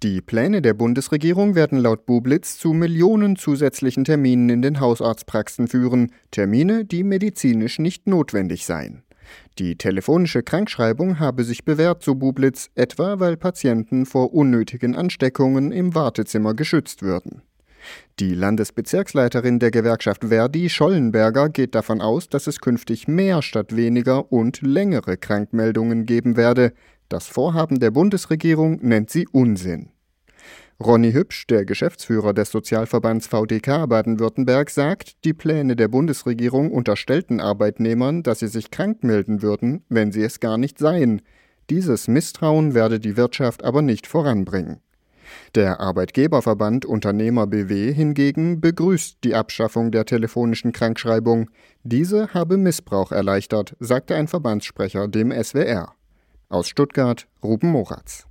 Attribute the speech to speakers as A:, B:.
A: Die Pläne der Bundesregierung werden laut Bublitz zu Millionen zusätzlichen Terminen in den Hausarztpraxen führen, Termine, die medizinisch nicht notwendig seien. Die telefonische Krankschreibung habe sich bewährt, so Bublitz, etwa weil Patienten vor unnötigen Ansteckungen im Wartezimmer geschützt würden. Die Landesbezirksleiterin der Gewerkschaft Verdi, Schollenberger, geht davon aus, dass es künftig mehr statt weniger und längere Krankmeldungen geben werde. Das Vorhaben der Bundesregierung nennt sie Unsinn. Ronny Hübsch, der Geschäftsführer des Sozialverbands VDK Baden-Württemberg, sagt, die Pläne der Bundesregierung unterstellten Arbeitnehmern, dass sie sich krank melden würden, wenn sie es gar nicht seien. Dieses Misstrauen werde die Wirtschaft aber nicht voranbringen. Der Arbeitgeberverband Unternehmer BW hingegen begrüßt die Abschaffung der telefonischen Krankschreibung. Diese habe Missbrauch erleichtert, sagte ein Verbandssprecher dem SWR. Aus Stuttgart, Ruben Moratz.